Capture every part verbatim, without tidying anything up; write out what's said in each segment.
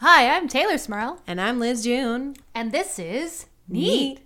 Hi, I'm Taylor Smurl. And I'm Liz June. And this is Neat.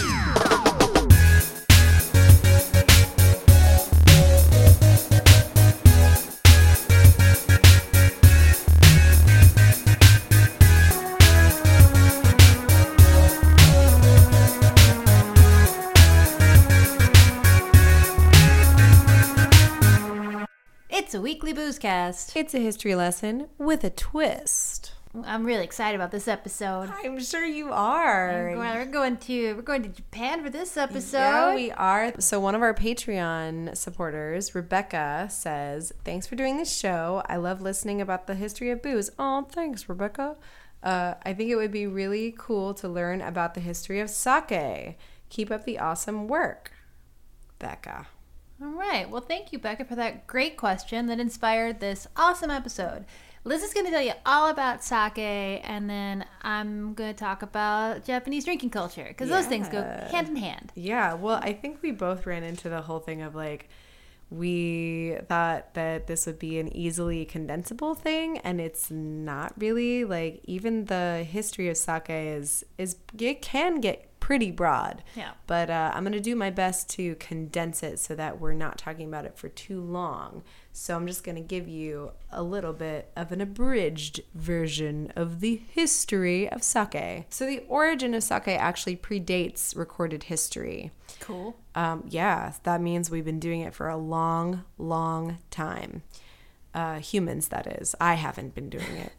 It's a weekly boozecast. It's a history lesson with a twist. I'm really excited about this episode. I'm sure you are. We're going, we're going to we're going to Japan for this episode. Yeah, we are. So one of our Patreon supporters, Rebecca, says, "Thanks for doing this show. I love listening about the history of booze." Oh, thanks, Rebecca. Uh, I think it would be really cool to learn about the history of sake. Keep up the awesome work, Becca. All right. Well, thank you, Becca, for that great question that inspired this awesome episode. Liz is going to tell you all about sake, and then I'm going to talk about Japanese drinking culture, because Yeah. those things go hand in hand. Yeah, well, I think we both ran into the whole thing of like, we thought that this would be an easily condensable thing, and it's not really. Like, even the history of sake is, is it can get pretty broad. Yeah. But uh, I'm going to do my best to condense it so that we're not talking about it for too long. So I'm just going to give you a little bit of an abridged version of the history of sake. So the origin of sake actually predates recorded history. Cool. Um, yeah, that means we've been doing it for a long, long time. Uh, humans, that is. I haven't been doing it.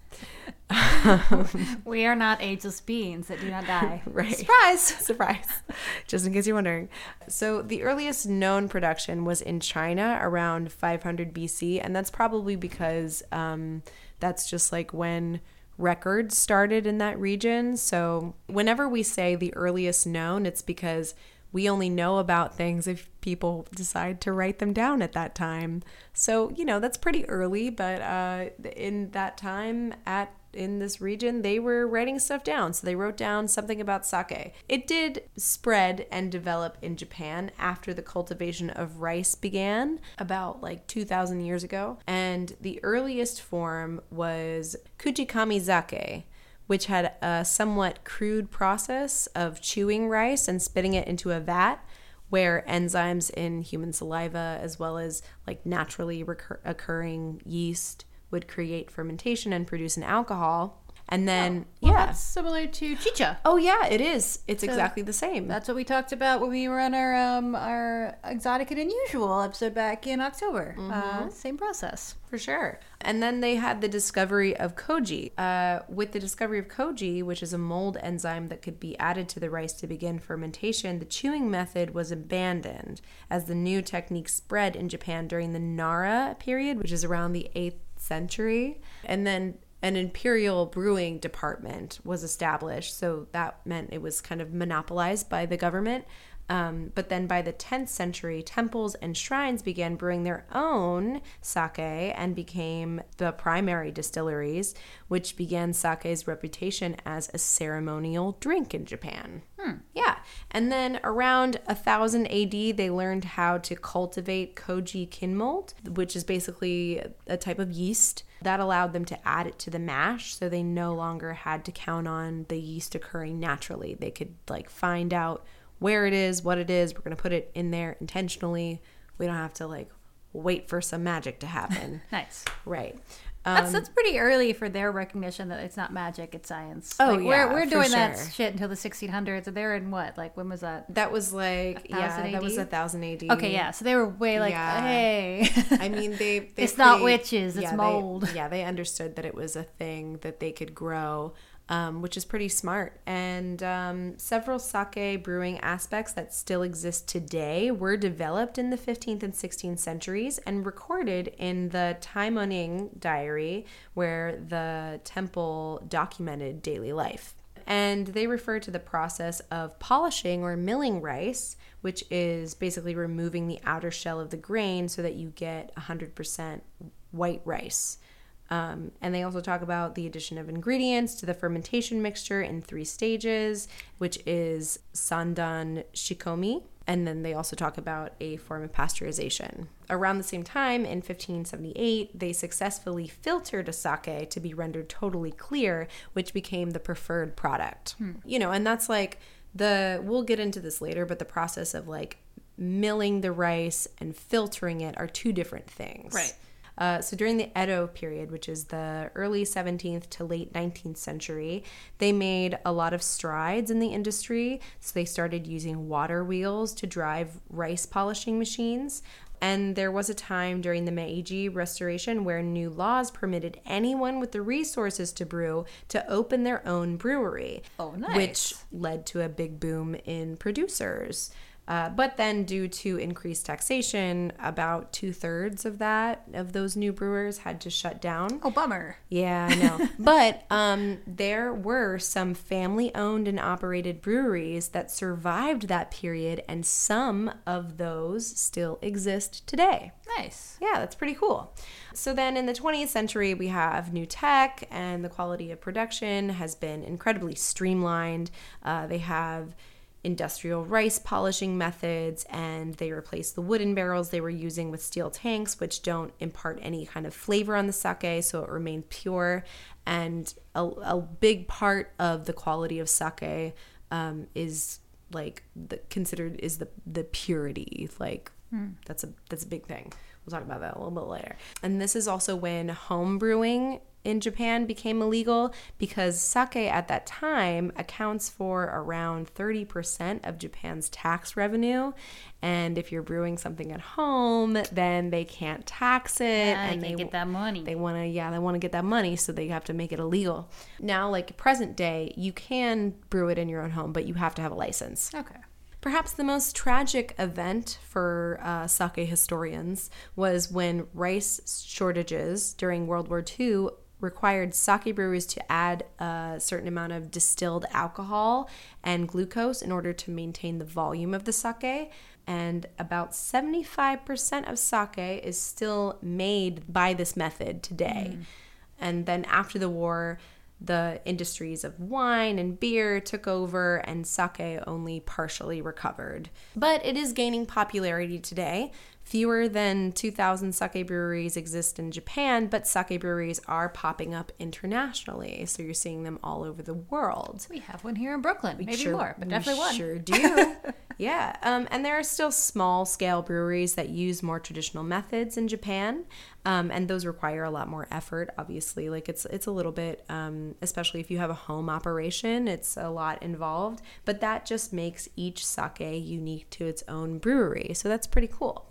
We are not ageless beings that do not die. Right. Surprise! Surprise. Just in case you're wondering. So the earliest known production was in China around five hundred B C, and that's probably because um, that's just like when records started in that region. So whenever we say the earliest known, it's because we only know about things if people decide to write them down at that time. So, you know, that's pretty early, but uh, in that time at in this region, they were writing stuff down. So they wrote down something about sake. It did spread and develop in Japan after the cultivation of rice began about like two thousand years ago. And the earliest form was Kuchikami Sake, which had a somewhat crude process of chewing rice and spitting it into a vat where enzymes in human saliva as well as like naturally recur- occurring yeast would create fermentation and produce an alcohol. And then, Well, yeah. that's similar to chicha. Oh, yeah, it is. It's So exactly the same. That's what we talked about when we were on our um, our exotic and unusual episode back in October. Uh, same process. For sure. And then they had the discovery of koji. Uh, with the discovery of koji, which is a mold enzyme that could be added to the rice to begin fermentation, the chewing method was abandoned as the new technique spread in Japan during the Nara period, which is around the eighth century. And then an imperial brewing department was established, so that meant it was kind of monopolized by the government. Um, but then by the tenth century, temples and shrines began brewing their own sake and became the primary distilleries, which began sake's reputation as a ceremonial drink in Japan. Hmm. Yeah. And then around one thousand A D, they learned how to cultivate koji kinmold, which is basically a type of yeast that allowed them to add it to the mash. So they no longer had to count on the yeast occurring naturally. They could like find out where it is, what it is. We're going to put it in there intentionally. We don't have to like wait for some magic to happen. Nice. Right. That's Um, that's pretty early for their recognition that it's not magic, it's science. Oh, like, yeah, we're we're for doing that sure. shit until the sixteen hundreds, and they're in what? Like, when was that? that was like, one thousand yeah, that was A D? one thousand A D. Okay, yeah. So they were way like, Yeah. hey. I mean, they, they It's not pretty- witches, it's yeah, they- mold. yeah, they understood that it was a thing that they could grow, um, which is pretty smart. And um, several sake brewing aspects that still exist today were developed in the fifteenth and sixteenth centuries and recorded in the Taimoning diary, where the temple documented daily life. And they refer to the process of polishing or milling rice, which is basically removing the outer shell of the grain so that you get one hundred percent white rice. Um, and they also talk about the addition of ingredients to the fermentation mixture in three stages, which is sandan shikomi, And then they also talk about a form of pasteurization. Around the same time, in fifteen seventy-eight, they successfully filtered a sake to be rendered totally clear, which became the preferred product. Hmm. You know, and that's like the, we'll get into this later, but the process of like milling the rice and filtering it are two different things. Right. Uh, so during the Edo period, which is the early seventeenth to late nineteenth century, they made a lot of strides in the industry. So they started using water wheels to drive rice polishing machines. And there was a time during the Meiji Restoration where new laws permitted anyone with the resources to brew to open their own brewery. Oh, nice. Which led to a big boom in producers. Uh, but then due to increased taxation, about two-thirds of that, of those new brewers had to shut down. Oh, bummer. Yeah, I know. But um, there were some family-owned and operated breweries that survived that period, and some of those still exist today. Nice. Yeah, that's pretty cool. So then in the twentieth century, we have new tech, and the quality of production has been incredibly streamlined. Uh, they have industrial rice polishing methods, and they replace the wooden barrels they were using with steel tanks, which don't impart any kind of flavor on the sake, so it remained pure. And a, a big part of the quality of sake um, is like the, considered is the the purity. Like hmm. that's a that's a big thing. We'll talk about that a little bit later. And this is also when home brewing in Japan became illegal, because sake at that time accounts for around thirty percent of Japan's tax revenue. And if you're brewing something at home, then they can't tax it. Yeah, and they, they get that money. They want to, yeah, they want to get that money, so they have to make it illegal. Now, like present day, you can brew it in your own home, but you have to have a license. Okay. Perhaps the most tragic event for uh, sake historians was when rice shortages during World War Two required sake brewers to add a certain amount of distilled alcohol and glucose in order to maintain the volume of the sake. And about seventy-five percent of sake is still made by this method today. Mm. And then after the war, the industries of wine and beer took over, and sake only partially recovered. But it is gaining popularity today. Fewer than two thousand sake breweries exist in Japan, but sake breweries are popping up internationally. So you're seeing them all over the world. We have one here in Brooklyn. Maybe sure, more, but definitely one. We sure do. Yeah. Um, and there are still small-scale breweries that use more traditional methods in Japan. Um, and those require a lot more effort, obviously. Like it's it's a little bit, um, especially if you have a home operation, it's a lot involved. But that just makes each sake unique to its own brewery. So that's pretty cool.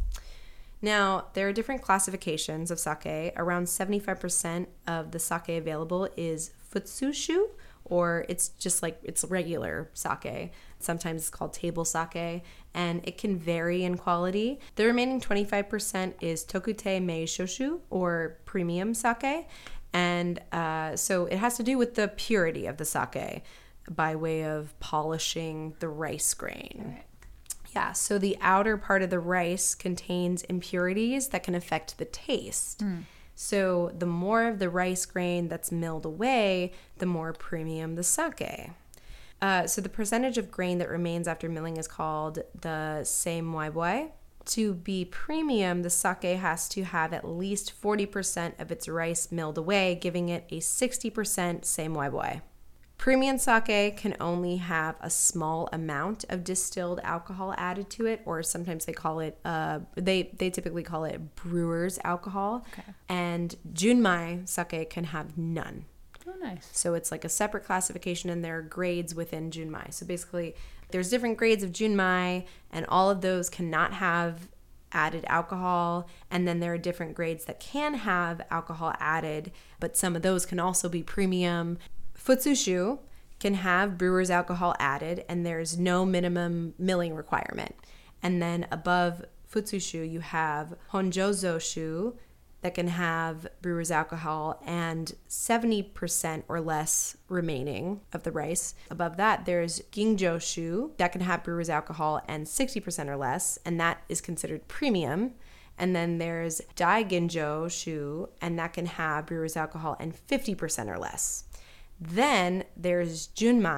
Now, there are different classifications of sake. Around seventy-five percent of the sake available is futsushu, or it's just like it's regular sake. Sometimes it's called table sake, and it can vary in quality. The remaining twenty-five percent is tokute mei shoshu, or premium sake. And uh, so it has to do with the purity of the sake by way of polishing the rice grain. Right. Yeah, so the outer part of the rice contains impurities that can affect the taste. Mm. So the more of the rice grain that's milled away, the more premium the sake. Uh, so the percentage of grain that remains after milling is called the seimuiboi. To be premium, the sake has to have at least forty percent of its rice milled away, giving it a sixty percent seimuiboi. Premium sake can only have a small amount of distilled alcohol added to it, or sometimes they call it, uh, they, they typically call it brewer's alcohol. Okay. And junmai sake can have none. Oh, nice. So it's like a separate classification, and there are grades within junmai. So basically, there's different grades of junmai, and all of those cannot have added alcohol. And then there are different grades that can have alcohol added, but some of those can also be premium. Futsushu can have brewer's alcohol added, and there's no minimum milling requirement. And then above Futsushu, you have Honjozoshu that can have brewer's alcohol and seventy percent or less remaining of the rice. Above that, there's Ginjoshu that can have brewer's alcohol and sixty percent or less, and that is considered premium. And then there's Daiginjoshu, and that can have brewer's alcohol and fifty percent or less. Then there's junmai,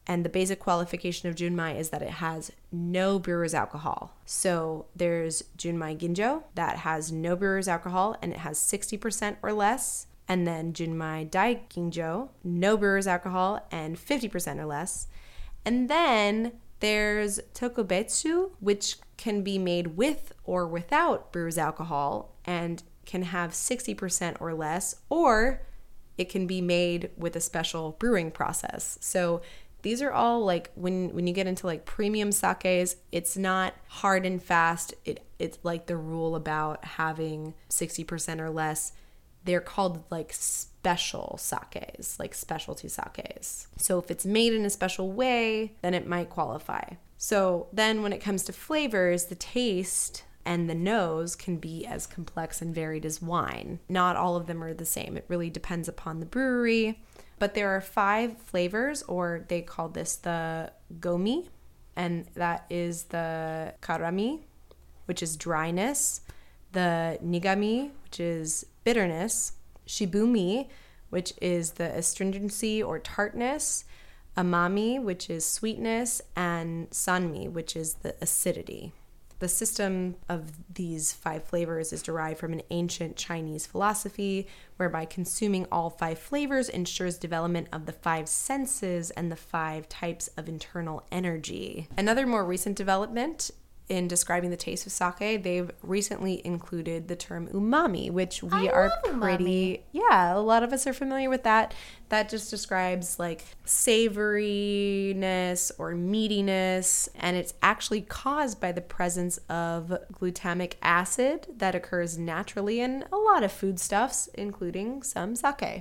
And the basic qualification of Junmai is that it has no brewer's alcohol. So there's Junmai Ginjo that has no brewer's alcohol and it has sixty percent or less. And then Junmai Dai Ginjo, no brewer's alcohol and fifty percent or less. And then there's Tokubetsu, which can be made with or without brewer's alcohol and can have sixty percent or less, or it can be made with a special brewing process. So these are all like when when you get into like premium sakes, it's not hard and fast. It it's like the rule about having sixty percent or less. They're called like special sakes, like specialty sakes. So if it's made in a special way, then it might qualify. So then when it comes to flavors, the taste and the nose can be as complex and varied as wine. Not all of them are the same. It really depends upon the brewery. But there are five flavors, or they call this the gomi, and that is the karami, which is dryness, the nigami, which is bitterness, shibumi, which is the astringency or tartness, amami, which is sweetness, and sanmi, which is the acidity. The system of these five flavors is derived from an ancient Chinese philosophy whereby consuming all five flavors ensures development of the five senses and the five types of internal energy. Another more recent development in describing the taste of sake, they've recently included the term umami, which we I are love pretty, umami. yeah, a lot of us are familiar with that. That just describes like savoriness or meatiness, and it's actually caused by the presence of glutamic acid that occurs naturally in a lot of foodstuffs, including some sake.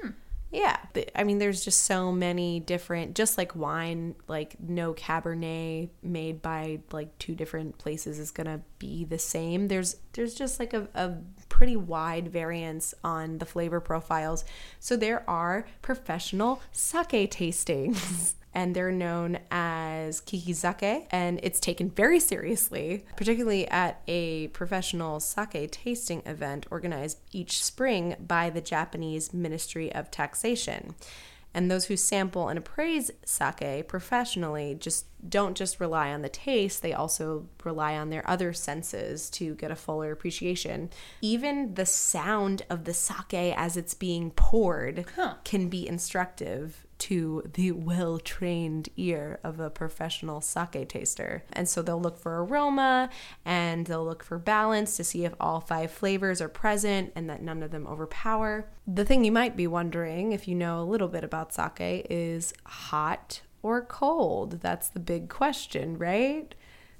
Yeah. I mean, there's just so many different, just like wine, like no Cabernet made by like two different places is going to be the same. There's there's just like a, a pretty wide variance on the flavor profiles. So there are professional sake tastings. And they're known as kikizake, and it's taken very seriously, particularly at a professional sake tasting event organized each spring by the Japanese Ministry of Taxation. And those who sample and appraise sake professionally just don't just rely on the taste, they also rely on their other senses to get a fuller appreciation. Even the sound of the sake as it's being poured huh. can be instructive to the well-trained ear of a professional sake taster. And so they'll look for aroma and they'll look for balance to see if all five flavors are present and that none of them overpower. The thing you might be wondering, if you know a little bit about sake, is hot or cold? That's the big question, right?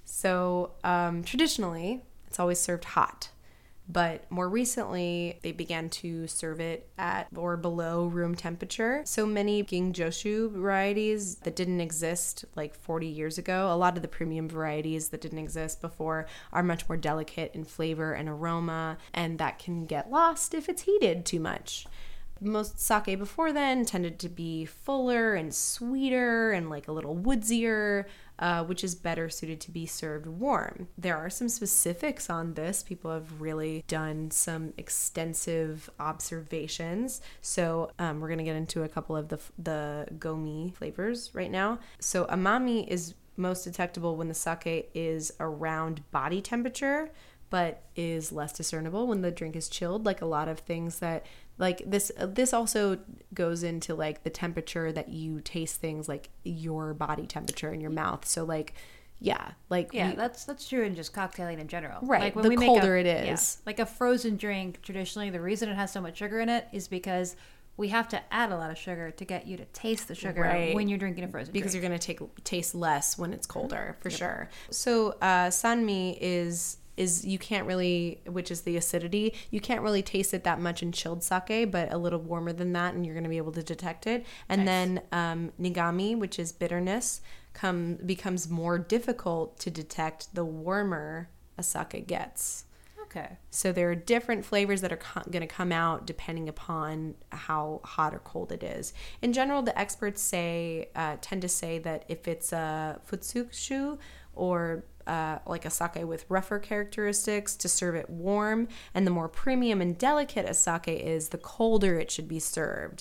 So um, traditionally, it's always served hot. But more recently, they began to serve it at or below room temperature. So many Ginjoshu varieties that didn't exist like forty years ago, a lot of the premium varieties that didn't exist before are much more delicate in flavor and aroma, and that can get lost if it's heated too much. Most sake before then tended to be fuller and sweeter and like a little woodsier, uh, which is better suited to be served warm. There are some specifics on this. People have really done some extensive observations. So um, we're going to get into a couple of the, the gomi flavors right now. So amami is most detectable when the sake is around body temperature, but is less discernible when the drink is chilled. Like a lot of things that like this this also goes into like the temperature that you taste things, like your body temperature in your mouth. So like yeah like yeah we, that's that's true in just cocktailing in general, right? Like when the we colder make a, it is, yeah, like a frozen drink, traditionally the reason it has so much sugar in it is because we have to add a lot of sugar to get you to taste the sugar right. when you're drinking a frozen because drink. you're going to take taste less when it's colder, for yep. sure. So uh sanmi is is you can't really, which is the acidity, you can't really taste it that much in chilled sake, but a little warmer than that and you're going to be able to detect it. And nice. Then um, nigami, which is bitterness, come becomes more difficult to detect the warmer a sake gets. Okay. So there are different flavors that are co- going to come out depending upon how hot or cold it is. In general, the experts say uh, tend to say that if it's a futsukshu or Uh, like a sake with rougher characteristics, to serve it warm, and the more premium and delicate a sake is, the colder it should be served.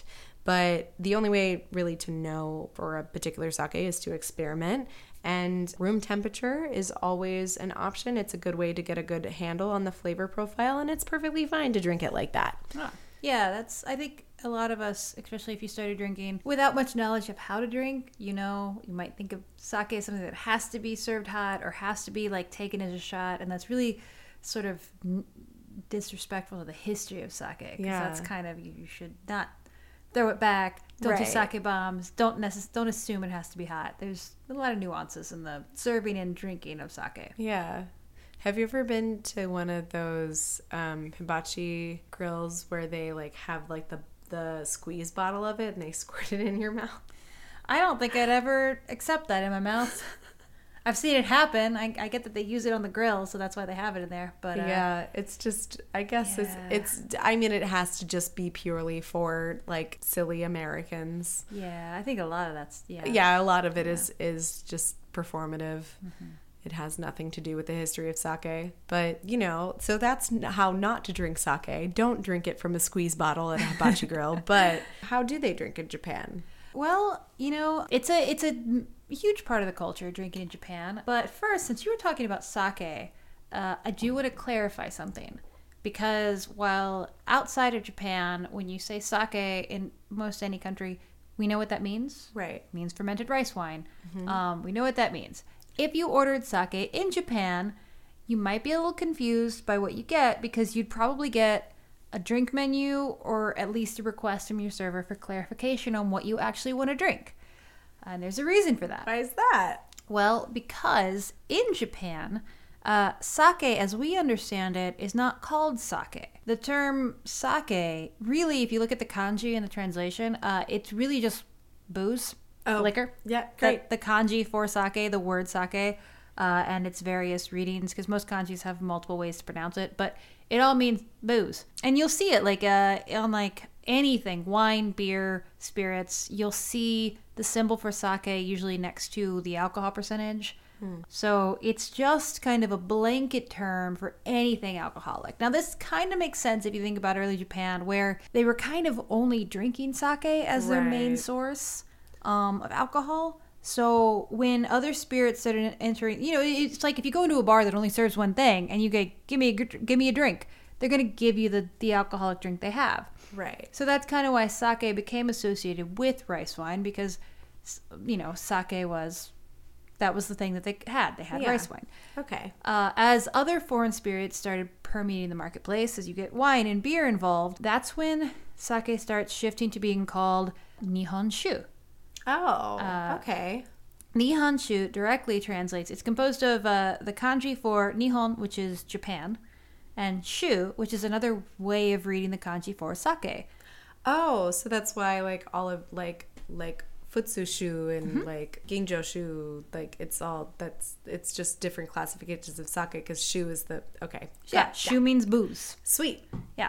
But the only way really to know for a particular sake is to experiment. And room temperature is always an option. It's a good way to get a good handle on the flavor profile, and it's perfectly fine to drink it like that. Ah. Yeah, that's, I think a lot of us, especially if you started drinking without much knowledge of how to drink, you know, you might think of sake as something that has to be served hot or has to be like taken as a shot. And that's really sort of n- disrespectful to the history of sake. Because Yeah. that's kind of, you should not throw it back. Don't do Right. sake bombs. Don't necess- Don't assume it has to be hot. There's a lot of nuances in the serving and drinking of sake. Yeah. Have you ever been to one of those um, hibachi grills where they like have like the the squeeze bottle of it and they squirt it in your mouth? I don't think I'd ever accept that in my mouth. I've seen it happen. I, I get that they use it on the grill, so that's why they have it in there. But uh, yeah, it's just, I guess Yeah. it's, it's, I mean, it has to just be purely for like silly Americans. yeah, I think a lot of that's yeah. Yeah, a lot of it is is just performative. It has nothing to do with the history of sake. But, you know, so that's n- how not to drink sake. Don't drink it from a squeeze bottle at a hibachi grill. But how do they drink in Japan? Well, you know, it's a it's a m- huge part of the culture drinking in Japan. But first, since you were talking about sake, uh, I do want to clarify something. Because while outside of Japan, when you say sake in most any country, we know what that means. Right. It means fermented rice wine. Um, we know what that means. If you ordered sake in Japan, you might be a little confused by what you get because you'd probably get a drink menu or at least a request from your server for clarification on what you actually want to drink. And there's a reason for that. Why is that? Well, because in Japan, uh, sake, as we understand it, is not called sake. The term sake, really, if you look at the kanji and the translation, uh, it's really just booze, Oh, liquor. yeah, The, great. the kanji for sake, the word sake, uh, and its various readings, because most kanjis have multiple ways to pronounce it, but it all means booze. And you'll see it like uh, on like anything, wine, beer, spirits. You'll see the symbol for sake usually next to the alcohol percentage. So it's just kind of a blanket term for anything alcoholic. Now, this kind of makes sense if you think about early Japan, where they were kind of only drinking sake as their main Right. source um, of alcohol. So when other spirits started entering, you know, it's like if you go into a bar that only serves one thing and you get, give me a, gr- give me a drink, they're going to give you the, the alcoholic drink they have. Right. So that's kind of why sake became associated with rice wine because, you know, sake was, that was the thing that they had. They had Yeah. rice wine. Okay. Uh, as other foreign spirits started permeating the marketplace, as you get wine and beer involved, that's when sake starts shifting to being called Nihonshu. Oh, Uh, okay. Nihonshu directly translates. It's composed of uh, the kanji for Nihon, which is Japan, and Shu, which is another way of reading the kanji for sake. Oh, so that's why like all of like like futsushu and like ginjoshu, like it's all that's it's just different classifications of sake because shu is the okay. Yeah, Got- Shu means booze. Sweet. Yeah.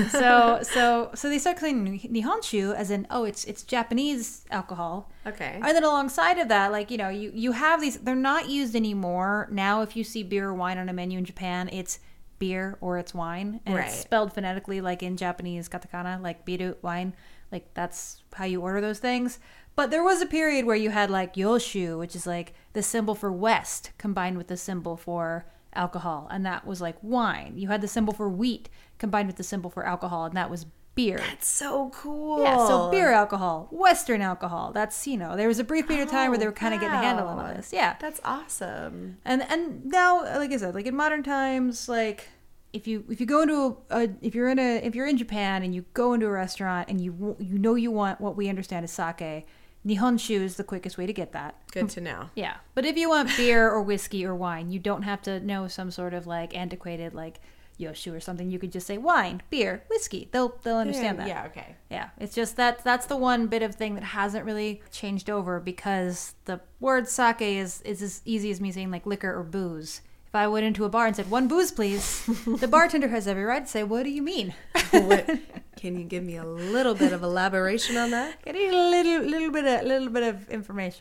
So so so they start calling Nihonshu as in oh it's it's Japanese alcohol. Okay. And then alongside of that, like, you know, you, you have these, they're not used anymore. Now, if you see beer or wine on a menu in Japan, it's beer or it's wine. And Right. it's spelled phonetically like in Japanese katakana, like biru, wine. Like, that's how you order those things. But there was a period where you had like yoshu, which is like the symbol for west combined with the symbol for alcohol. And that was like wine. You had the symbol for wheat combined with the symbol for alcohol. And that was beer. That's so cool. Yeah, so beer alcohol, Western alcohol. That's, you know, there was a brief period of time where they Oh, were kind of getting a handle on all wow. this. Yeah. That's awesome. And and now, like I said, like in modern times, like if you if you go into a, a if you're in a if you're in Japan and you go into a restaurant and you w- you know you want what we understand as sake, Nihonshu is the quickest way to get that. Good to know. Yeah. But if you want beer or whiskey or wine, you don't have to know some sort of like antiquated like Yoshu or something. You could just say wine, beer, whiskey. They'll they'll understand that. Yeah, okay. Yeah, it's just that that's the one bit of thing that hasn't really changed over because the word sake is is as easy as me saying like liquor or booze. If I went into a bar and said one booze, please, the bartender has every right to say, "What do you mean?" What, can you give me a little bit of elaboration on that? I need a little little bit of little bit of information.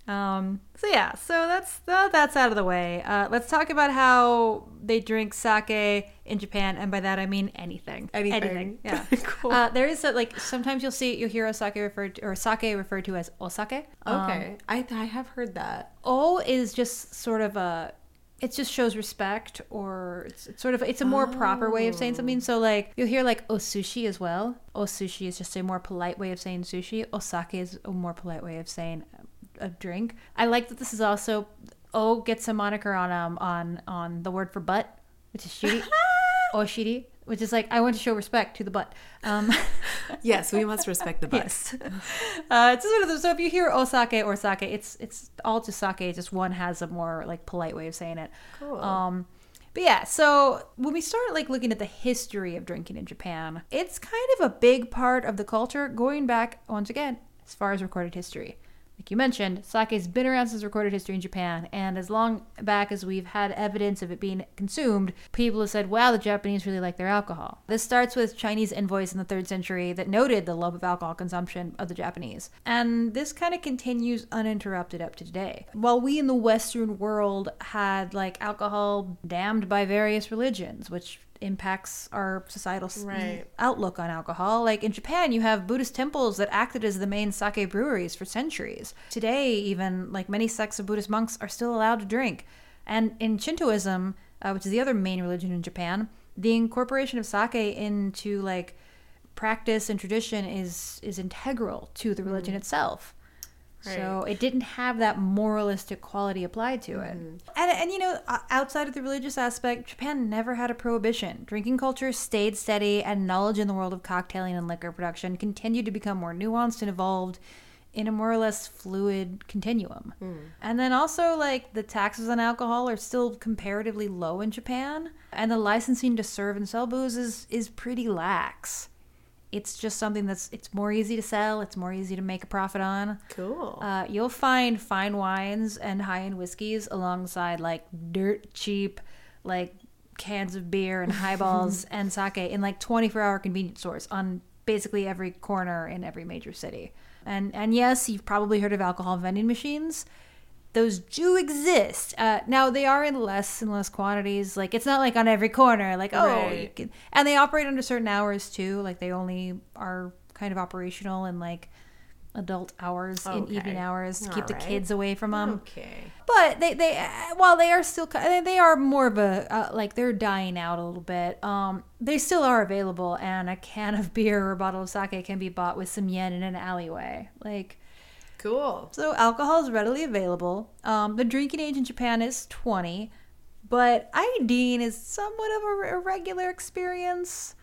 Um, so yeah, so that's uh, that's out of the way. Uh, let's talk about how they drink sake in Japan, and by that I mean anything. Anything. Yeah. Cool. Uh, there is a, like sometimes you'll see you'll hear osake referred to, or sake referred to as osake. Um, Okay. I I have heard that. O is just sort of a. It just shows respect, or it's, it's sort of it's a more proper way of saying something. So like you'll hear like osushi as well. Osushi is just a more polite way of saying sushi. Osake is a more polite way of saying a drink. I like that this is also O gets a moniker on um on on the word for butt, which is shiri. Oshiri, which is like I want to show respect to the butt. Um, Yes, we must respect the butt. yes. Uh, it's just one of those. So if you hear osake or sake, it's it's all just sake. Just one has a more like polite way of saying it. Cool. Um, but yeah, so when we start like looking at the history of drinking in Japan, it's kind of a big part of the culture going back once again as far as recorded history. Like you mentioned, sake's been around since recorded history in Japan, and as long back as we've had evidence of it being consumed, people have said, wow, the Japanese really like their alcohol. This starts with Chinese envoys in the third century that noted the love of alcohol consumption of the Japanese. And this kind of continues uninterrupted up to today. While we in the Western world had like alcohol damned by various religions, which impacts our societal Right. outlook on alcohol. Like in Japan, you have Buddhist temples that acted as the main sake breweries for centuries. Today, even like many sects of Buddhist monks are still allowed to drink. And in Shintoism, uh, which is the other main religion in Japan, the incorporation of sake into like practice and tradition is is integral to the religion mm. itself. Right. So it didn't have that moralistic quality applied to it. Mm-hmm. And, and, you know, outside of the religious aspect, Japan never had a prohibition. Drinking culture stayed steady, and knowledge in the world of cocktailing and liquor production continued to become more nuanced and evolved in a more or less fluid continuum. Mm. And then also, like, the taxes on alcohol are still comparatively low in Japan, and the licensing to serve and sell booze is, is pretty lax. It's just something that's, it's more easy to sell. It's more easy to make a profit on. Cool. Uh, you'll find fine wines and high-end whiskeys alongside like dirt cheap, like cans of beer and highballs and sake in like twenty-four hour convenience stores on basically every corner in every major city. And, and yes, you've probably heard of alcohol vending machines. Those do exist. Uh, now, they are in less and less quantities. Like, it's not like on every corner. Like, oh, right. you can... And they operate under certain hours, too. Like, they only are kind of operational in, like, adult hours, okay. in evening hours, to All keep right. the kids away from them. Okay. But they, they uh, while they are still, they are more of a, uh, like, they're dying out a little bit. Um, they still are available, and a can of beer or a bottle of sake can be bought with some yen in an alleyway. Like... Cool. So alcohol is readily available. Um, the drinking age in Japan is twenty, but IDing is somewhat of a irregular experience.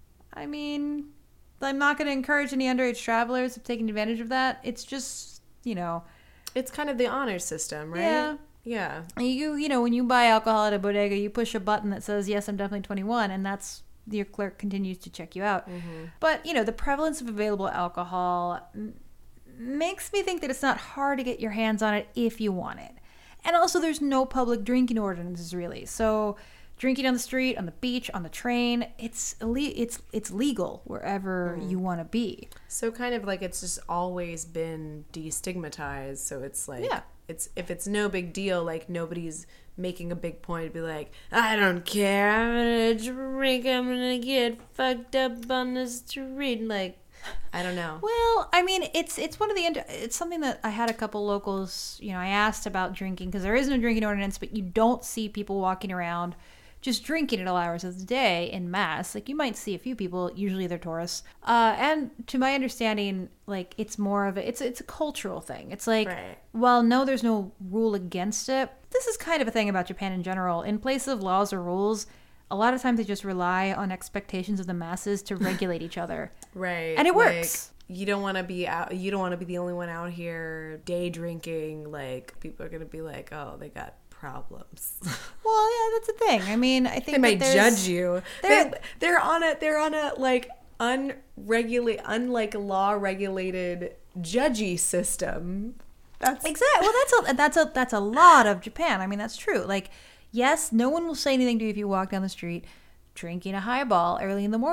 I mean, I'm not going to encourage any underage travelers of taking advantage of that. It's just, you know. It's kind of the honor system, right? Yeah. Yeah. You, you know, when you buy alcohol at a bodega, you push a button that says, yes, I'm definitely twenty-one, and that's, your clerk continues to check you out. Mm-hmm. But, you know, the prevalence of available alcohol makes me think that it's not hard to get your hands on it if you want it. And also, there's no public drinking ordinances, really. So drinking on the street, on the beach, on the train, it's it's it's legal wherever mm. you want to be. So kind of like it's just always been destigmatized. So it's like, yeah. it's if it's no big deal, like nobody's making a big point to be like, I don't care, I'm gonna drink, I'm gonna get fucked up on the street, like, I don't know. Well, I mean, it's it's one of the it's something that I had a couple locals, you know, I asked about drinking because there is no drinking ordinance, but you don't see people walking around just drinking at all hours of the day in mass. Like, you might see a few people, usually they're tourists. Uh, and to my understanding, like, it's more of a, it's, it's a cultural thing. It's like, right. While no, there's no rule against it. This is kind of a thing about Japan in general. In place of laws or rules, a lot of times they just rely on expectations of the masses to regulate each other. Right. And it works. Like, you don't want to be out, you don't want to be the only one out here day drinking. Like, people are going to be like, oh, they got problems. Well, yeah, that's the thing. I mean, I think they might that judge you. They're, they're they're on a they're on a like unregulate unlike law regulated judgy system. That's exactly. Well, that's a that's a that's a lot of Japan. I mean, that's true. Like, yes, no one will say anything to you if you walk down the street drinking a highball early in the morning.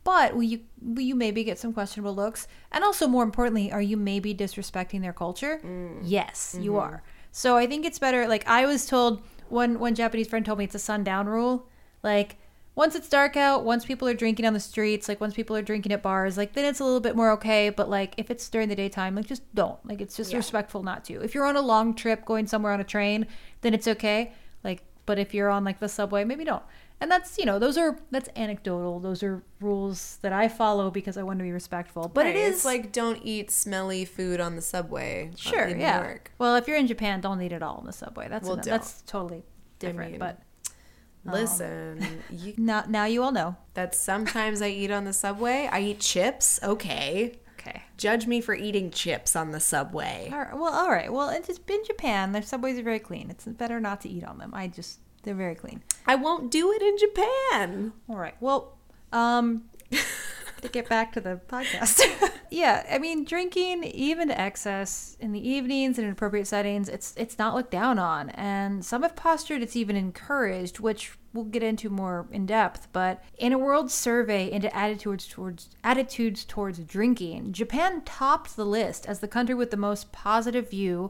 but will you will you maybe get some questionable looks? And also, more importantly, are you maybe disrespecting their culture? Mm. Yes, mm-hmm. you are. So I think it's better. Like I was told, one one Japanese friend told me it's a sundown rule. Like once it's dark out, once people are drinking on the streets, like once people are drinking at bars, like then it's a little bit more okay. But like if it's during the daytime, like just don't. Like it's just yeah. respectful not to. If you're on a long trip going somewhere on a train, then it's okay. Like, but if you're on like the subway, maybe don't. And that's, you know, those are, that's anecdotal. Those are rules that I follow because I want to be respectful. But right. it is it's like don't eat smelly food on the subway. Sure, in yeah. New York. Well, if you're in Japan, don't eat it all on the subway. That's well, an, that's totally different. I mean, but listen, um, you, now now you all know that sometimes I eat on the subway. I eat chips. Okay. Okay. Judge me for eating chips on the subway. All right. Well, all right. Well, it's in Japan. Their subways are very clean. It's better not to eat on them. I just they're very clean. I won't do it in Japan. All right. Well, um, to get back to the podcast. Yeah, I mean, drinking even to excess in the evenings and in appropriate settings, it's it's not looked down on. And some have postured it's even encouraged, which we'll get into more in depth. But in a world survey into attitudes towards attitudes towards drinking, Japan topped the list as the country with the most positive view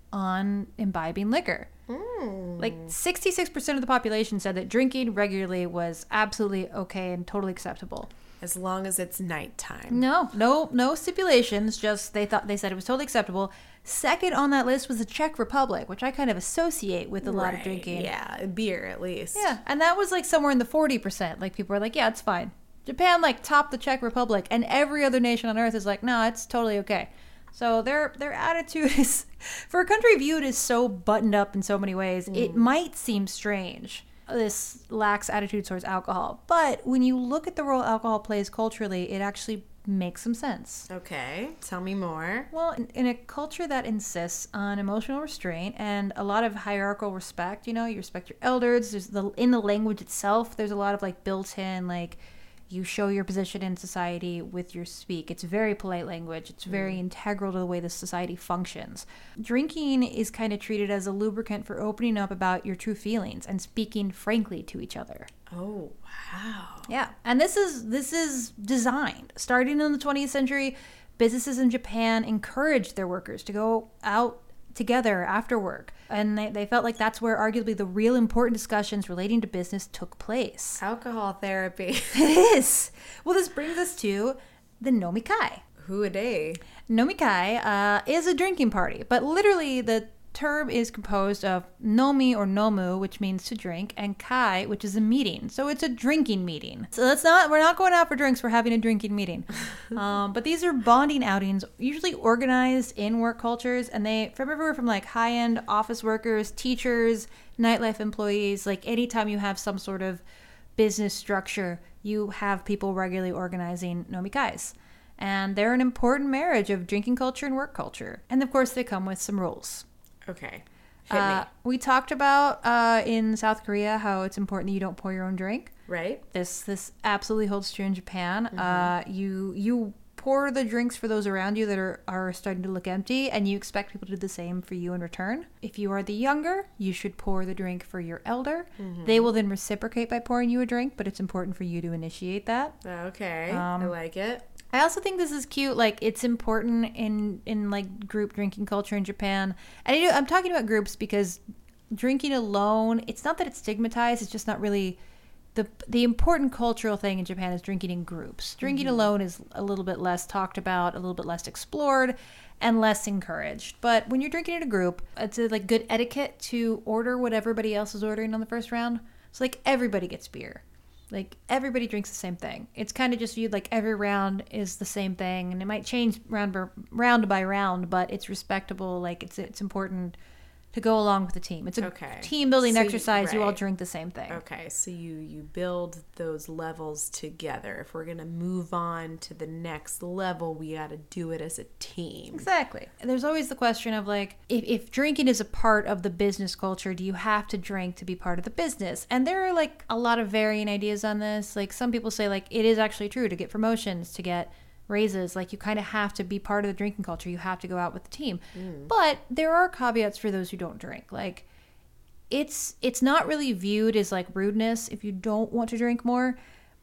on imbibing liquor. Mm. Like sixty-six percent of the population said that drinking regularly was absolutely okay and totally acceptable. As long as it's nighttime. No, no, no stipulations. Just they thought they said it was totally acceptable. Second on that list was the Czech Republic, which I kind of associate with a lot right. of drinking. Yeah, beer at least. Yeah, and that was like somewhere in the forty percent. Like people were like, yeah, it's fine. Japan like topped the Czech Republic, and every other nation on earth is like, no, it's totally okay. So their their attitude is, for a country viewed as so buttoned up in so many ways, mm. it might seem strange, this lax attitude towards alcohol. But when you look at the role alcohol plays culturally, it actually makes some sense. Okay, tell me more. Well, in, in a culture that insists on emotional restraint and a lot of hierarchical respect, you know, you respect your elders. There's the in the language itself, there's a lot of like built-in like. You show your position in society with your speak. It's very polite language. It's very mm. integral to the way the society functions. Drinking is kind of treated as a lubricant for opening up about your true feelings and speaking frankly to each other. Oh, wow. Yeah. And this is this is designed. Starting in the twentieth century, businesses in Japan encouraged their workers to go out together after work. And they, they felt like that's where arguably the real important discussions relating to business took place. Alcohol therapy. It is. Well, this brings us to the nomikai. Who a day? Nomikai uh, is a drinking party, but literally the term is composed of nomi or nomu, which means to drink, and kai, which is a meeting. So it's a drinking meeting. So that's not, we're not going out for drinks, we're having a drinking meeting. um, but these are bonding outings, usually organized in work cultures, and they, from everywhere from like high-end office workers, teachers, nightlife employees, like anytime you have some sort of business structure, you have people regularly organizing nomikais. And they're an important marriage of drinking culture and work culture. And of course, they come with some rules. Okay. Hit uh, me. We talked about uh, in South Korea how it's important that you don't pour your own drink. Right. This this absolutely holds true in Japan. Mm-hmm. Uh, you you pour the drinks for those around you that are, are starting to look empty, and you expect people to do the same for you in return. If you are the younger, you should pour the drink for your elder. Mm-hmm. They will then reciprocate by pouring you a drink, but it's important for you to initiate that. Okay. Um, I like it. I also think this is cute. Like, it's important in, in like group drinking culture in Japan. And I do, I'm talking about groups because drinking alone, it's not that it's stigmatized. It's just not really the the important cultural thing in Japan is drinking in groups. Drinking mm-hmm. alone is a little bit less talked about, a little bit less explored, and less encouraged. But when you're drinking in a group, it's a, like good etiquette to order what everybody else is ordering on the first round. So like everybody gets beer. Like, everybody drinks the same thing. It's kind of just viewed like every round is the same thing, and it might change round by round, by round, but it's respectable. Like, it's it's important to go along with the team. It's a okay. team-building so exercise. You, right. You all drink the same thing. Okay, so you, you build those levels together. If we're going to move on to the next level, we got to do it as a team. Exactly. And there's always the question of, like, if, if drinking is a part of the business culture, do you have to drink to be part of the business? And there are, like, a lot of varying ideas on this. Like, some people say, like, it is actually true to get promotions, to get raises, like you kind of have to be part of the drinking culture. You have to go out with the team. Mm. But there are caveats for those who don't drink. Like it's it's not really viewed as like rudeness if you don't want to drink more.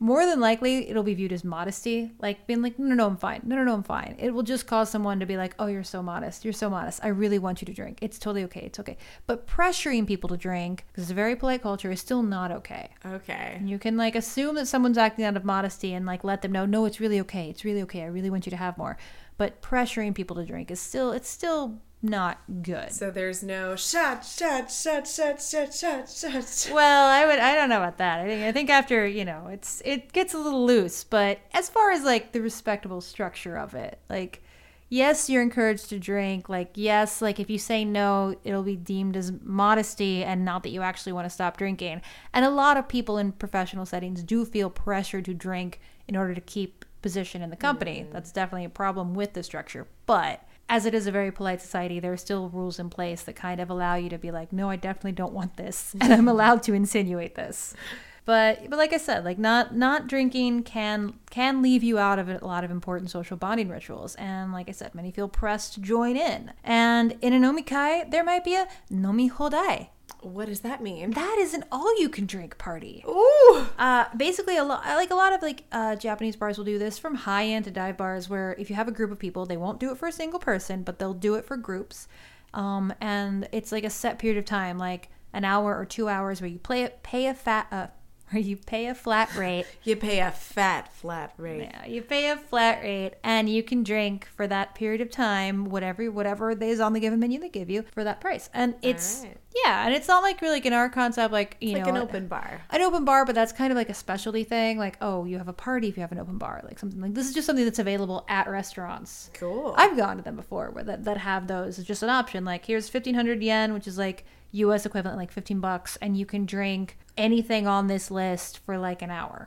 more than likely it'll be viewed as modesty, like being like, no, no, no, I'm fine. No, no, no, I'm fine. It will just cause someone to be like, oh, you're so modest. You're so modest. I really want you to drink. It's totally okay. It's okay. But pressuring people to drink, because it's a very polite culture, is still not okay. Okay. And you can like assume that someone's acting out of modesty and like let them know, no, it's really okay. It's really okay. I really want you to have more. But pressuring people to drink is still, it's still not good. So there's no shot, shot, shot, shot, shot, shot, shot. Well, I would, I don't know about that. I think, I think after, you know, it's, it gets a little loose, but as far as like the respectable structure of it, like, yes, you're encouraged to drink. Like, yes, like if you say no, it'll be deemed as modesty and not that you actually want to stop drinking. And a lot of people in professional settings do feel pressure to drink in order to keep position in the company. Mm. That's definitely a problem with the structure. But as it is a very polite society, there are still rules in place that kind of allow you to be like, no, I definitely don't want this, and I'm allowed to insinuate this. But but like I said, like not not drinking can can leave you out of a lot of important social bonding rituals. And like I said, many feel pressed to join in. And in a nomikai, there might be a nomi hodai. What does that mean? That is an all-you-can-drink party. Ooh! Uh, basically, a lot like a lot of like uh, Japanese bars will do this, from high-end to dive bars, where if you have a group of people, they won't do it for a single person, but they'll do it for groups. Um, and it's like a set period of time, like an hour or two hours, where you play pay a fat uh, or you pay a flat rate. You pay a fat flat rate. Yeah, you pay a flat rate, and you can drink for that period of time, whatever whatever is on the given menu they give you for that price. And it's right. yeah, and it's not like really like in our concept, like you it's know, like an open bar, an open bar, but that's kind of like a specialty thing. Like, oh, you have a party if you have an open bar, like something like this is just something that's available at restaurants. Cool. I've gone to them before where that that have those. It's just an option. Like, here's fifteen hundred yen, which is like U S equivalent, like fifteen bucks, and you can drink anything on this list for like an hour.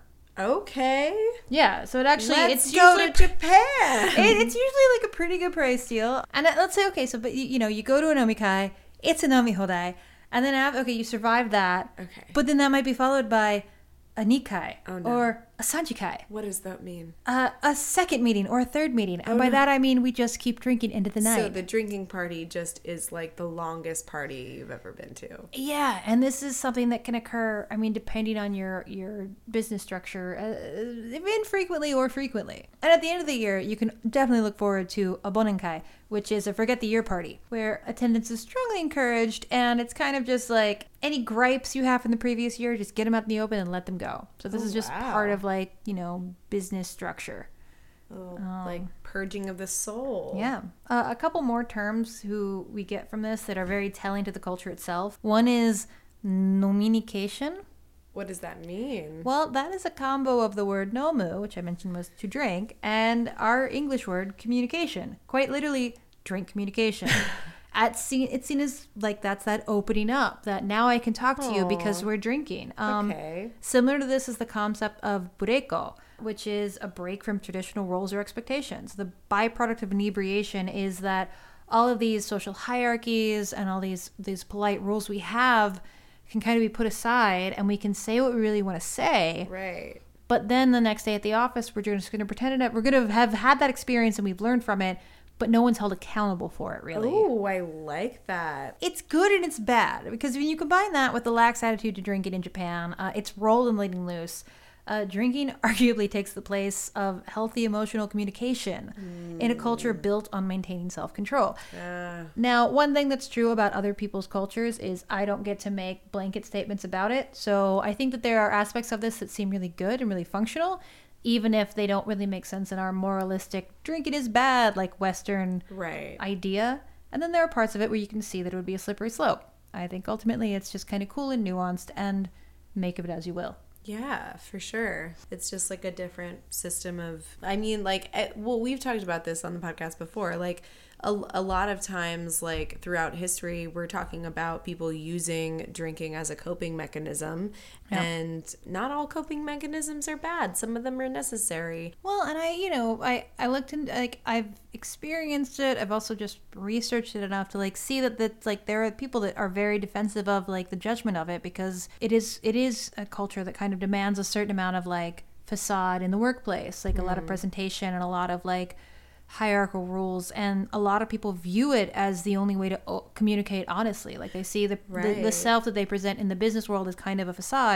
Okay. Yeah, so it actually let's it's go usually, to Japan. It, it's usually like a pretty good price deal. And let's say okay, so but you, you know you go to a nomikai, it's a nomi hodai, and then after, okay, you survive that. Okay. But then that might be followed by a nikai oh, no. or a sanjikai. What does that mean? Uh, a second meeting or a third meeting. And oh, by no. that I mean we just keep drinking into the night. So the drinking party just is like the longest party you've ever been to. Yeah, and this is something that can occur, I mean, depending on your, your business structure, uh, infrequently or frequently. And at the end of the year, you can definitely look forward to a bonenkai, which is a forget the year party, where attendance is strongly encouraged, and it's kind of just like any gripes you have from the previous year, just get them out in the open and let them go. So this oh, is just wow. part of like, you know, business structure. Oh, um, like purging of the soul. Yeah. Uh, a couple more terms who we get from this that are very telling to the culture itself. One is nominication. What does that mean? Well, that is a combo of the word nomu, which I mentioned was to drink, and our English word communication. Quite literally, drink communication. At seen, it's seen as like that's that opening up, that now I can talk to Aww. you because we're drinking. Um, okay. Similar to this is the concept of bureko, which is a break from traditional roles or expectations. The byproduct of inebriation is that all of these social hierarchies and all these these polite rules we have can kind of be put aside, and we can say what we really want to say. Right. But then the next day at the office, we're just going to pretend it. We're going to have had that experience and we've learned from it, but no one's held accountable for it, really. Oh, I like that. It's good and it's bad, because when you combine that with the lax attitude to drinking in Japan, uh, it's rolled and letting loose. Uh, drinking arguably takes the place of healthy emotional communication mm. in a culture built on maintaining self-control. Uh. Now, one thing that's true about other people's cultures is I don't get to make blanket statements about it. So I think that there are aspects of this that seem really good and really functional, even if they don't really make sense in our moralistic drinking is bad, like Western right. idea. And then there are parts of it where you can see that it would be a slippery slope. I think ultimately it's just kind of cool and nuanced, and make of it as you will. Yeah, for sure. It's just like a different system of, I mean, like, well, we've talked about this on the podcast before. Like, a, a lot of times, like, throughout history, we're talking about people using drinking as a coping mechanism. Yep. And not all coping mechanisms are bad. Some of them are necessary. Well, and I, you know, I, I looked into, like, I've experienced it. I've also just researched it enough to, like, see that, that, like, there are people that are very defensive of, like, the judgment of it, because it is, it is a culture that kind of demands a certain amount of, like, facade in the workplace. Like, mm. a lot of presentation and a lot of, like, hierarchical rules, and a lot of people view it as the only way to o- communicate honestly. Like, they see the, right. the the self that they present in the business world as kind of a facade,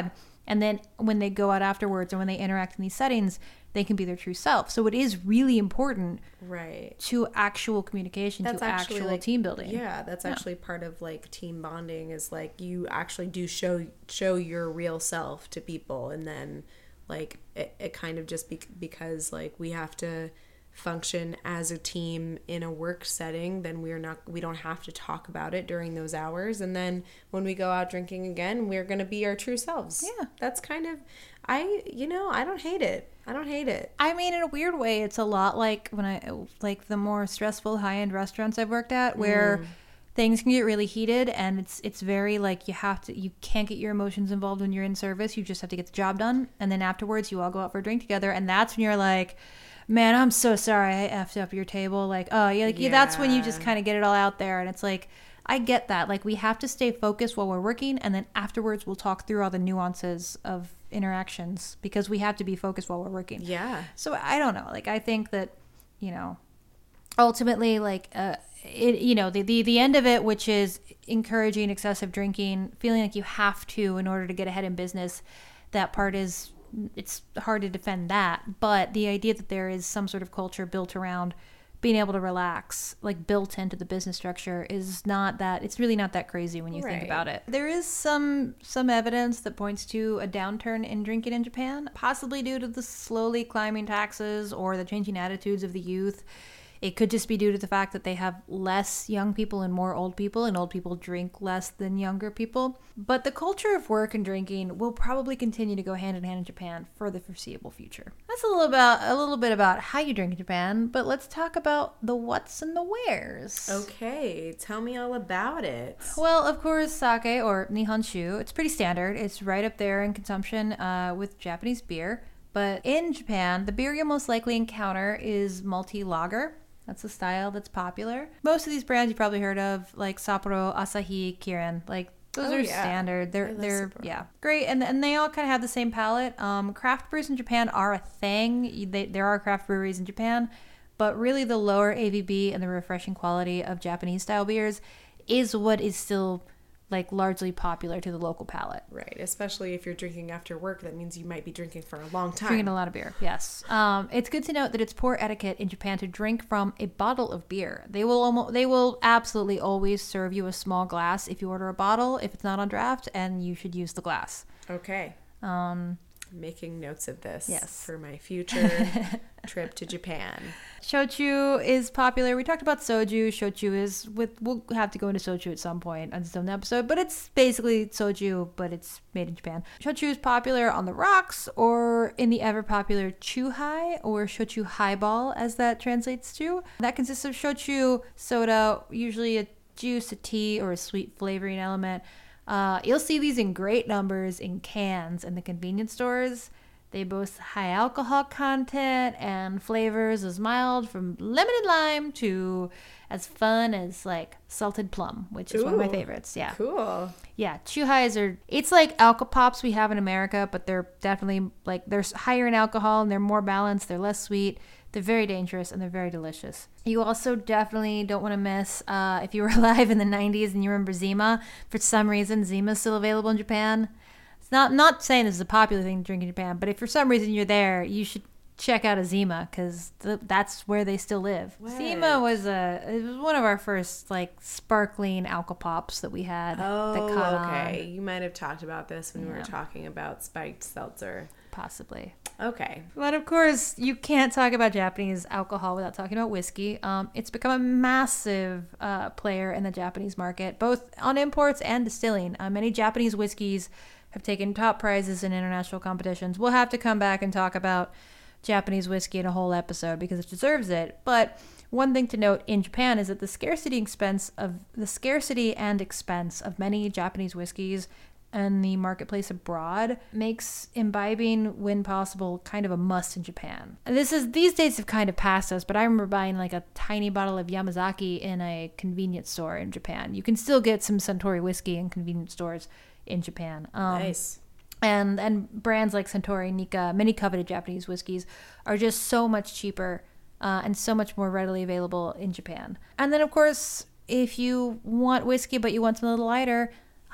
And then when they go out afterwards and when they interact in these settings, they can be their true self. So it is really important, right, to actual communication, that's to actually actual like, team building. Yeah, that's yeah. actually part of like team bonding, is like you actually do show show your real self to people, and then like it, it kind of just be, because like we have to function as a team in a work setting, then we're not we don't have to talk about it during those hours, and then when we go out drinking again, we're going to be our true selves. Yeah, that's kind of I you know I don't hate it I don't hate it I mean, in a weird way, it's a lot like when I like the more stressful high-end restaurants I've worked at, where mm. things can get really heated, and it's it's very like you have to you can't get your emotions involved when you're in service. You just have to get the job done, and then afterwards you all go out for a drink together, and that's when you're like, man, I'm so sorry I effed up your table. Like, oh, yeah, like, yeah. That's when you just kind of get it all out there. And it's like, I get that. Like, we have to stay focused while we're working. And then afterwards, we'll talk through all the nuances of interactions, because we have to be focused while we're working. Yeah. So I don't know. Like, I think that, you know, ultimately, like, uh, it, you know, the, the, the end of it, which is encouraging excessive drinking, feeling like you have to in order to get ahead in business, that part is... it's hard to defend that, but the idea that there is some sort of culture built around being able to relax, like built into the business structure, is not that, it's really not that crazy when you right. think about it. There is some some evidence that points to a downturn in drinking in Japan, possibly due to the slowly climbing taxes or the changing attitudes of the youth. It could just be due to the fact that they have less young people and more old people, and old people drink less than younger people. But the culture of work and drinking will probably continue to go hand in hand in Japan for the foreseeable future. That's a little about a little bit about how you drink in Japan, but let's talk about the whats and the wheres. Okay, tell me all about it. Well, of course, sake, or Nihonshu, it's pretty standard. It's right up there in consumption uh, with Japanese beer. But in Japan, the beer you'll most likely encounter is multi lager. That's the style that's popular. Most of these brands you've probably heard of, like Sapporo, Asahi, Kirin, like those oh, are yeah. standard. They're they're Sapporo. yeah great, and and they all kind of have the same palate. Um, craft brews in Japan are a thing. They, there are craft breweries in Japan, but really the lower A V B and the refreshing quality of Japanese style beers is what is still like largely popular to the local palate. Right, especially if you're drinking after work, that means you might be drinking for a long time. Drinking a lot of beer, yes. Um, it's good to note that it's poor etiquette in Japan to drink from a bottle of beer. They will almost, they will absolutely always serve you a small glass if you order a bottle, if it's not on draft, and you should use the glass. Okay. Um, Making notes of this yes. for my future trip to Japan. Shochu is popular. We talked about soju. Shochu is with. We'll have to go into soju at some point on some episode, but it's basically soju, but it's made in Japan. Shochu is popular on the rocks, or in the ever popular chuhai, or shochu highball, as that translates to. That consists of shochu, soda, usually a juice, a tea, or a sweet flavoring element. Uh, you'll see these in great numbers in cans in the convenience stores. They boast high alcohol content and flavors as mild from lemonade lime to as fun as like salted plum, which is Ooh, one of my favorites. Yeah. Cool. Yeah. Chuhais are, it's like Alka-Pops we have in America, but they're definitely like, they're higher in alcohol and they're more balanced. They're less sweet. They're very dangerous and they're very delicious. You also definitely don't want to miss, uh, if you were alive in the nineties and you remember Zima, for some reason, Zima is still available in Japan. It's not, not saying this is a popular thing to drink in Japan, but if for some reason you're there, you should check out a Zima, because th- that's where they still live. What? Zima was a, it was one of our first like sparkling Alka-Pops that we had. Oh, that caught okay. on. You might have talked about this when yeah. we were talking about spiked seltzer. Possibly. Okay. But of course, you can't talk about Japanese alcohol without talking about whiskey. Um, it's become a massive uh, player in the Japanese market, both on imports and distilling. Uh, many Japanese whiskeys have taken top prizes in international competitions. We'll have to come back and talk about Japanese whiskey in a whole episode because it deserves it. But one thing to note in Japan is that the scarcity expense of the scarcity and expense of many Japanese whiskeys and the marketplace abroad makes imbibing, when possible, kind of a must in Japan. And this is, these days have kind of passed us, but I remember buying like a tiny bottle of Yamazaki in a convenience store in Japan. You can still get some Suntory whiskey in convenience stores in Japan. Um, nice. And and brands like Suntory, Nikka, many coveted Japanese whiskeys are just so much cheaper uh, and so much more readily available in Japan. And then, of course, if you want whiskey but you want something a little lighter,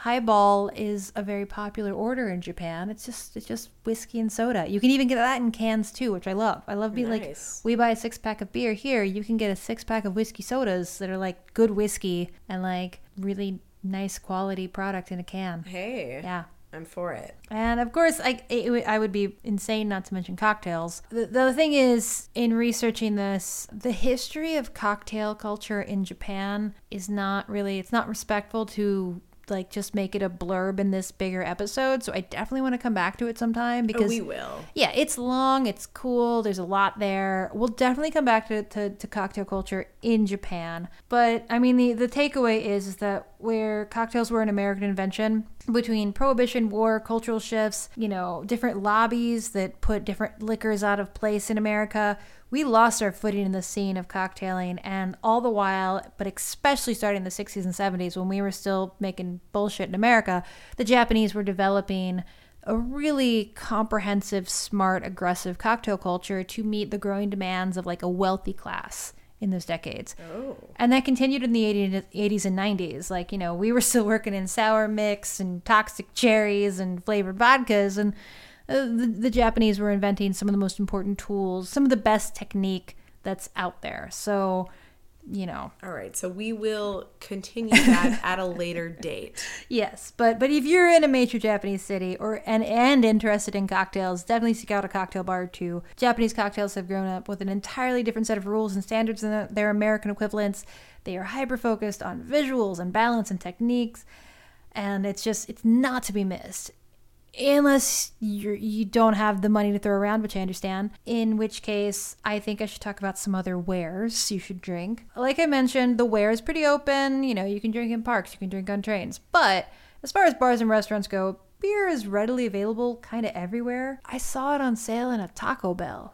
highball is a very popular order in Japan. It's just it's just whiskey and soda. You can even get that in cans too, which I love. I love being Nice. like, we buy a six pack of beer here. You can get a six pack of whiskey sodas that are like good whiskey and like really nice quality product in a can. Hey. Yeah. I'm for it. And of course, I, it, I would be insane not to mention cocktails. The, the thing is, in researching this, the history of cocktail culture in Japan is not really, it's not respectful to like just make it a blurb in this bigger episode. So I definitely want to come back to it sometime because Oh, we will. Yeah, it's long, it's cool, there's a lot there. We'll definitely come back to, to, to cocktail culture in Japan. But I mean, the, the takeaway is, is that where cocktails were an American invention, between prohibition, war, cultural shifts, you know, different lobbies that put different liquors out of place in America, we lost our footing in the scene of cocktailing. And all the while, but especially starting in the sixties and seventies when we were still making bullshit in America, the Japanese were developing a really comprehensive, smart, aggressive cocktail culture to meet the growing demands of like a wealthy class in those decades. Oh. And that continued in the eighties and nineties. Like, you know, we were still working in sour mix and toxic cherries and flavored vodkas. And uh, the, the Japanese were inventing some of the most important tools, some of the best technique that's out there. So, you know. All right. So we will continue that at a later date. Yes. But but if you're in a major Japanese city or and, and interested in cocktails, definitely seek out a cocktail bar or two. Japanese cocktails have grown up with an entirely different set of rules and standards than their American equivalents. They are hyper-focused on visuals and balance and techniques. And it's just, it's not to be missed. Unless you're, you don't have the money to throw around, which I understand. In which case, I think I should talk about some other wares you should drink. Like I mentioned, the ware is pretty open. You know, you can drink in parks, you can drink on trains. But as far as bars and restaurants go, beer is readily available kind of everywhere. I saw it on sale in a Taco Bell.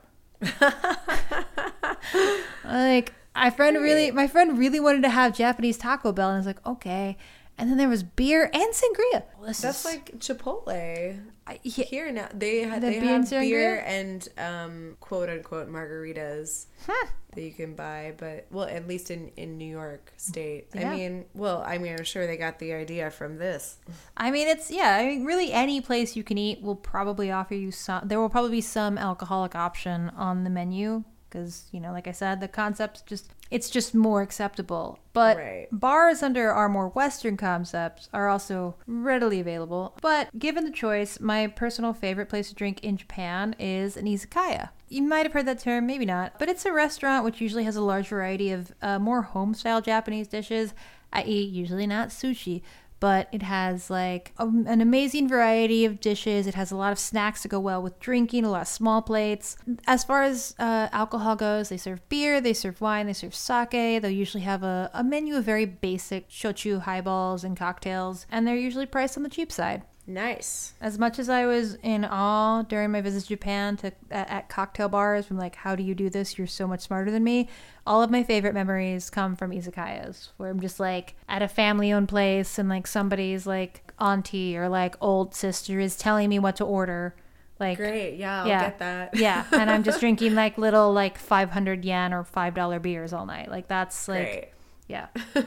Like, my friend really, my friend really wanted to have Japanese Taco Bell, and I was like, okay. And then there was beer and sangria. Well, this That's is, like Chipotle. I, yeah, Here now, they, ha- The they beer and have beer sangria? and um, quote unquote margaritas huh. that you can buy. But, well, at least in, in New York State. Yeah. I mean, well, I mean, I'm sure they got the idea from this. I mean, it's, yeah, I mean, really any place you can eat will probably offer you some, there will probably be some alcoholic option on the menu. Because, you know, like I said, the concept's just, it's just more acceptable. But Right. bars under our more Western concepts are also readily available. But given the choice, my personal favorite place to drink in Japan is an izakaya. You might have heard that term, maybe not. But it's a restaurant which usually has a large variety of uh, more home-style Japanese dishes, that is usually not sushi. But it has like a, an amazing variety of dishes. It has a lot of snacks to go well with drinking, a lot of small plates. As far as uh, alcohol goes, they serve beer, they serve wine, they serve sake. They'll usually have a, a menu of very basic shochu highballs and cocktails, and they're usually priced on the cheap side. Nice. As much as I was in awe during my visit to Japan to at, at cocktail bars from like, how do you do this? You're so much smarter than me. All of my favorite memories come from izakayas, where I'm just like at a family-owned place and like somebody's like auntie or like old sister is telling me what to order. Like, Great. Yeah, I'll yeah, get that. yeah, and I'm just drinking like little like five hundred yen or five dollar beers all night. Like that's like, Great. yeah.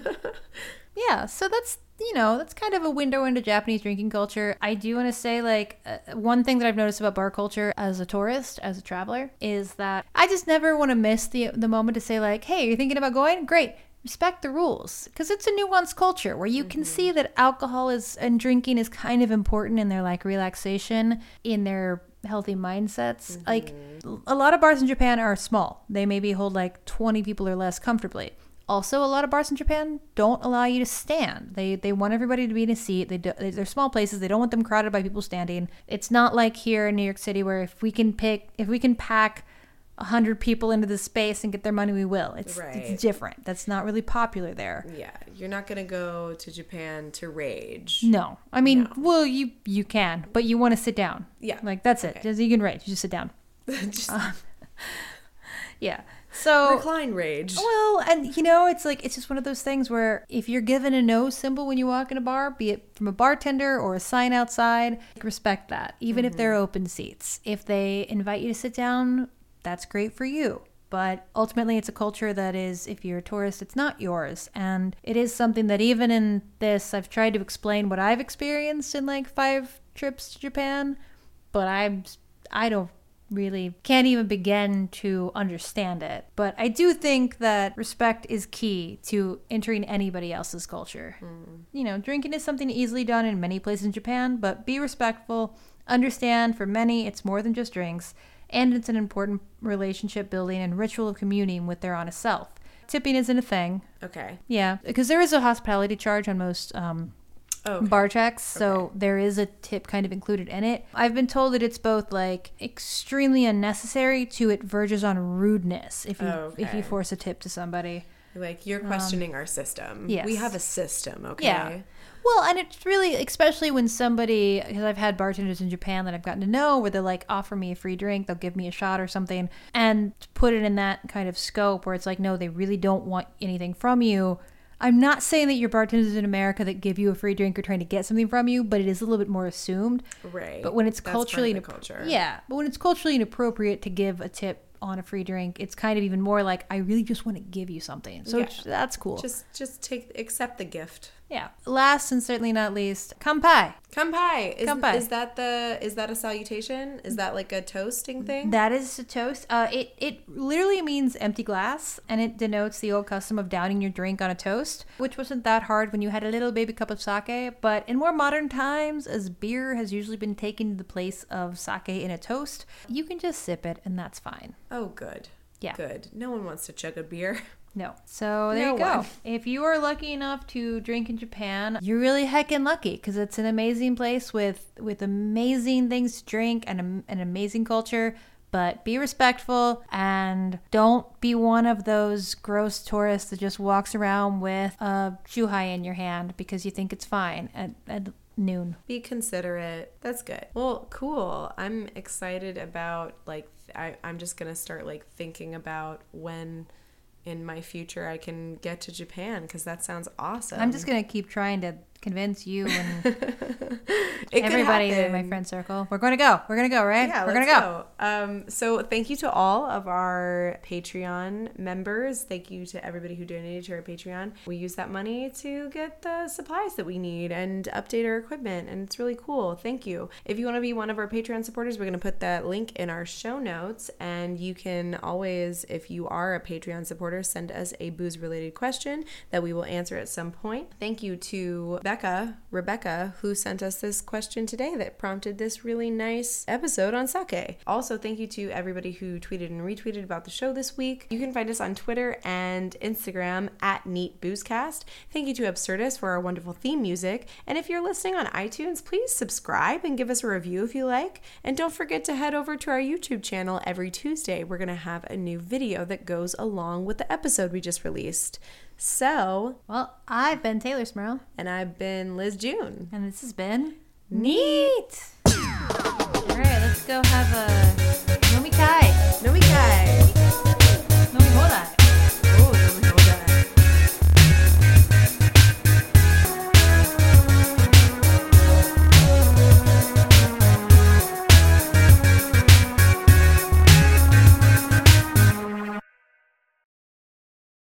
Yeah, so that's, you know, that's kind of a window into Japanese drinking culture. I do want to say, like, uh, one thing that I've noticed about bar culture as a tourist, as a traveler, is that I just never want to miss the the moment to say, like, hey, you're thinking about going? Great. Respect the rules. Because it's a nuanced culture where you mm-hmm. can see that alcohol is and drinking is kind of important in their, like, relaxation, in their healthy mindsets. Mm-hmm. Like, a lot of bars in Japan are small. They maybe hold, like, twenty people or less comfortably. Also, a lot of bars in Japan don't allow you to stand. They they want everybody to be in a seat. They do, they're small places. They don't want them crowded by people standing. It's not like here in New York City where if we can pick, if we can pack a hundred people into the space and get their money, we will. It's right. it's different. That's not really popular there. Yeah, you're not gonna go to Japan to rage. No, I mean, No. well, you you can, but you want to sit down. Yeah, like that's it. Okay. Just, you can rage. You just sit down. just um, yeah. So recline rage. Well, and you know, it's like it's just one of those things where if you're given a no symbol when you walk in a bar, be it from a bartender or a sign outside, respect that. Even mm-hmm. if they're open seats. If they invite you to sit down, that's great for you. But ultimately, it's a culture that is, if you're a tourist, it's not yours. And it is something that even in this, I've tried to explain what I've experienced in like five trips to Japan, but I'm, I don't really, can't even begin to understand it. But I do think that respect is key to entering anybody else's culture. Mm. You know, drinking is something easily done in many places in Japan, but be respectful. Understand, for many, it's more than just drinks. And it's an important relationship building and ritual of communing with their honest self. Tipping isn't a thing. Okay. Yeah, because there is a hospitality charge on most um, oh, okay. bar checks, so okay. there is a tip kind of included in it. I've been told that it's both like extremely unnecessary to it verges on rudeness if you oh, okay. if you force a tip to somebody. Like, you're questioning um, our system. Yes. We have a system, okay? Yeah. Well, and it's really, especially when somebody, because I've had bartenders in Japan that I've gotten to know where they'll like offer me a free drink, they'll give me a shot or something, and to put it in that kind of scope where it's like, no, they really don't want anything from you. I'm not saying that your bartenders in America that give you a free drink are trying to get something from you, but it is a little bit more assumed. Right. But when it's That's culturally, part of the culture. Yeah. But when it's culturally inappropriate to give a tip on a free drink, it's kind of even more like, I really just want to give you something. So yeah. that's cool. Just just take accept the gift. Yeah. Last and certainly not least, kanpai. Kanpai. Is, kanpai. Is that the is that a salutation? Is that like a toasting thing? That is a toast. Uh, it it literally means empty glass, and it denotes the old custom of downing your drink on a toast, which wasn't that hard when you had a little baby cup of sake. But in more modern times, as beer has usually been taken to the place of sake in a toast, you can just sip it, and that's fine. Oh, good. Yeah. Good. No one wants to chug a beer. No. So there no you go. One. If you are lucky enough to drink in Japan, you're really heckin' lucky because it's an amazing place with, with amazing things to drink and a, an amazing culture. But be respectful and don't be one of those gross tourists that just walks around with a chuhai in your hand because you think it's fine at, at noon. Be considerate. That's good. Well, cool. I'm excited about, like, I, I'm just going to start, like, thinking about when in my future I can get to Japan because that sounds awesome. I'm just going to keep trying to convince you and everybody in my friend circle. We're going to go. We're going to go, right? Yeah, We're going to go. go. Um, so thank you to all of our Patreon members. Thank you to everybody who donated to our Patreon. We use that money to get the supplies that we need and update our equipment, and it's really cool. Thank you. If you want to be one of our Patreon supporters, we're going to put that link in our show notes, and you can always, if you are a Patreon supporter, send us a booze-related question that we will answer at some point. Thank you to Becca, Rebecca, who sent us this question today that prompted this really nice episode on sake. Also, thank you to everybody who tweeted and retweeted about the show this week. You can find us on Twitter and Instagram at Neat Boozecast. Thank you to Absurdus for our wonderful theme music. And if you're listening on iTunes, please subscribe and give us a review if you like. And don't forget to head over to our YouTube channel every Tuesday. We're going to have a new video that goes along with the episode we just released. So, well, I've been Taylor Smurl. And I've been Liz June. And this has been Neat. All right, let's go have a Nomikai. Nomikai.